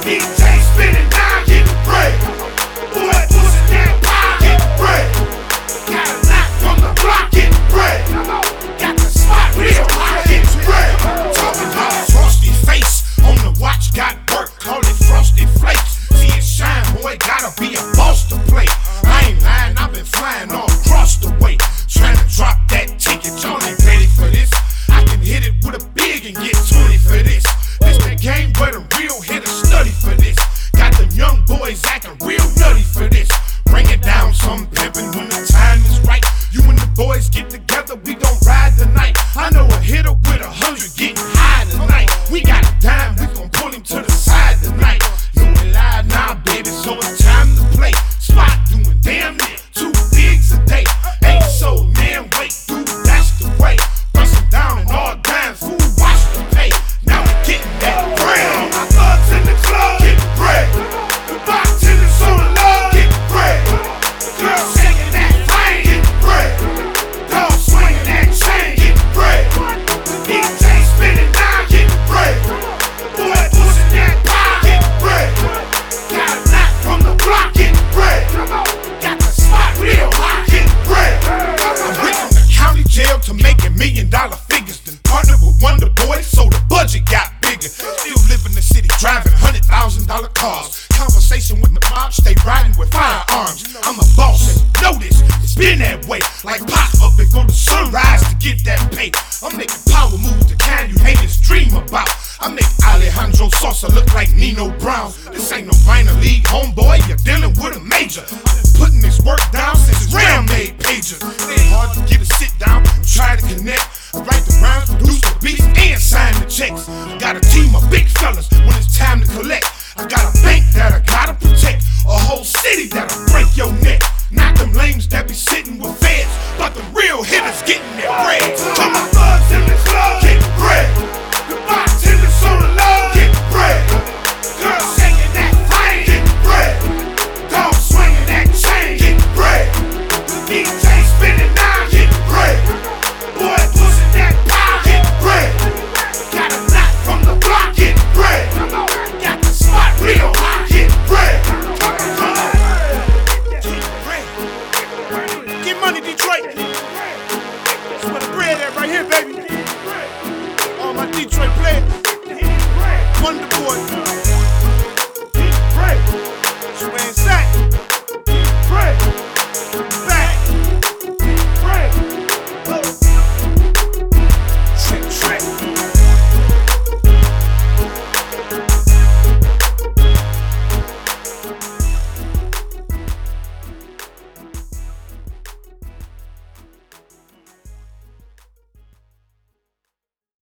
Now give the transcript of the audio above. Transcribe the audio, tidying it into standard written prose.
DJ spinning now, getting bread. Boy, pushing that pie, getting bread. Got a knock from the block, getting bread. Got the spot real high, getting bread. Talking about frosty face on the watch, got work, call it frosty flakes. See it shine, boy, gotta be a boss to play. I ain't lying, I've been flying all across the way, trying to drop that ticket. Y'all ain't ready for this. I can hit it with a big and get 20 for this. This the game where the real hitters study for this. Got them young boys acting real nutty for this. Bring it down, some pimpin' when the time is right. You and the boys get together, we gon' ride the night. I know a hitter with 100 getting high tonight. We got a dime, we gon' pull him to the side tonight. You ain't live now, baby, so it's time to play. Spot doing damn near 2 gigs a day. Ain't so man, wait, dude, that's the way. Bustin' down and all dime, food watch the pay. Now we getting that bread. My thugs in the club, get bread. The bartenders on the love, get bread. Girl shaking that thing, get bread. Dog swinging that chain, get bread. DJ spinning now, get bread. Boy pushing that pie, get bread. Got a knock from the block, get bread. Got the spot real high, get bread. I went from the county jail to making $1 million figures. Then partnered with Wonder Boy, so the budget got bigger. Still live in the city, driving $100,000 cars. Conversation with the mob, stay riding with firearms. I'm a boss and you know this, it's been that way. Like pop up before the sunrise to get that pay. I'm making power moves, the kind you haters dream about. I make Alejandro Sosa look like Nino Brown. This ain't no minor league, homeboy, you're dealing with a major. I've been putting this work down since Ram made pages. It ain't hard to get a sit down and try to connect. I write the rhymes, produce the beats, and sign the checks. Got a team of big fellas when it's time to collect. I got a bank that I gotta protect, a whole city that'll break your neck. Not them lames that be sitting with feds, but the real hitters getting their bread. Come on, thugs in the club, get bread. The bartenders on the love, get bread. Girl shaking that thing, get bread. Dog swinging that chain, get bread. DJ spinning now, get bread. Boy pushing that pie, get bread. Got a knock from the block, get bread. Got the spot real high, get bread. Get money, Detroit. That's where the bread at right here, baby. All my Detroit players. Wonder Boy.